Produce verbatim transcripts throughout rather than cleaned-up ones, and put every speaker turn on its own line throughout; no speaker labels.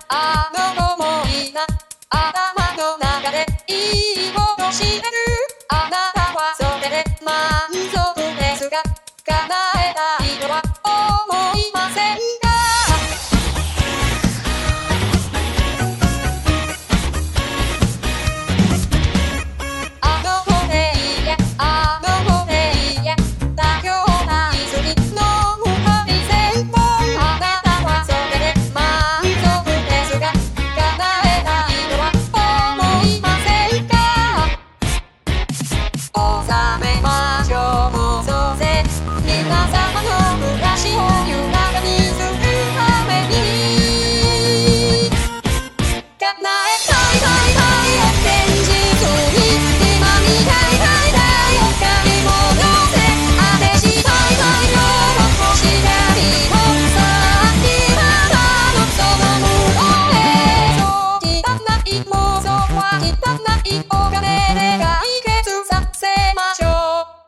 あの想いが頭の中でいいことしてる。あなたはそれで満足ですが、叶えたいとは思いませんか？あの子でいいや、あの子でいいや、妥協ない好きの向かい線もあなたはそれで満足ですが、叶えたいとは思いませんか？収めましょうもうそうぜ、皆様の暮らしを豊かにするために叶えたいたいたいを現実に今みたいたいたいを買い戻せ、あれしたいたいのを欲しがりもさあ今のその向こうへそう汚い妄想は汚いお金で解決させましょう。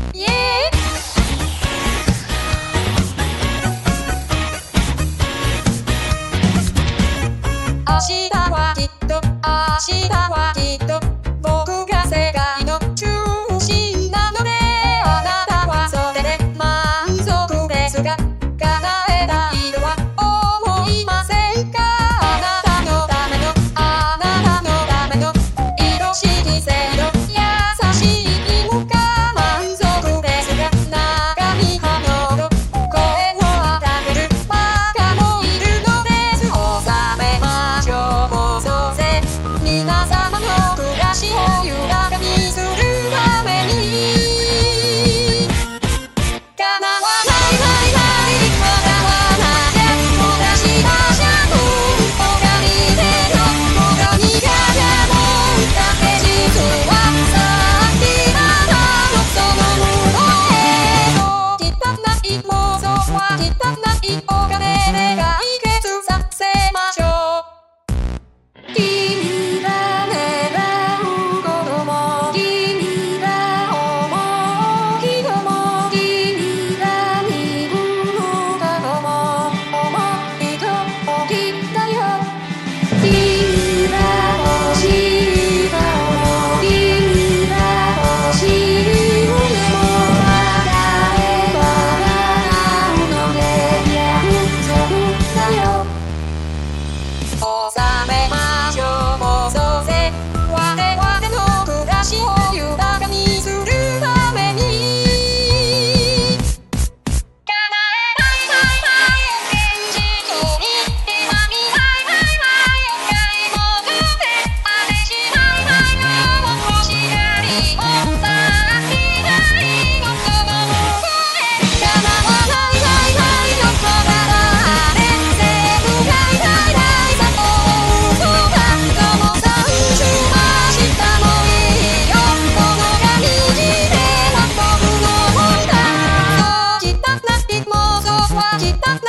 明日はきっと、明日はきっと僕が世界の中心なので、あなたはそれで満足ですが、叶えたいとは思いませんか？あなたのための、あなたのための愛しき制度、優しい義務が満足ですが、中身はのど声を荒げる馬鹿もいるのです。収めましょうもうそうぜ、皆様の暮らしを豊かにするために叶わないないない叶わないで漏らしたシャンプー拝みてのもろにがやもんだけ実はさあ今のその向こうへそう汚い妄想は汚いお金で解決させましょう。君が願うことも君が思う人も君が見ることも思いと起きたよ。君が欲しい顔も君が欲しい胸も叶えば叶うので約束だよ。収めましょうもうそうぜ、我々の暮らしを豊かにするために叶えたいたいたいを現実に今みたいたいたいを買い戻せ、あれしたいたいのを欲しがりもさあ未来のその向こうへ叶わないないないのそばあれ全部が痛い痛いさもう嘘だともさんじゅう明日もいいよこの紙切れは僕のもんだ。そう汚い妄想は汚い